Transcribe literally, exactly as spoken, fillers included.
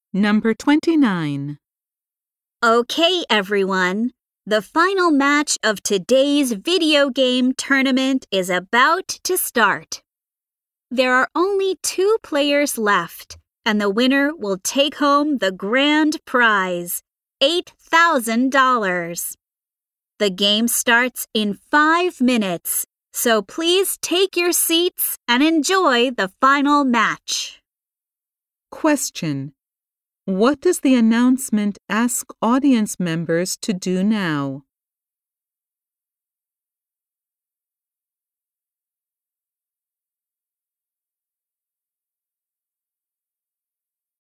Number twenty-nine. Okay, everyone. The final match of today's video game tournament is about to start. There are only two players left, and the winner will take home the grand prize, eight thousand dollars. The game starts in five minutes, so please take your seats and enjoy the final match. Question. What does the announcement ask audience members to do now?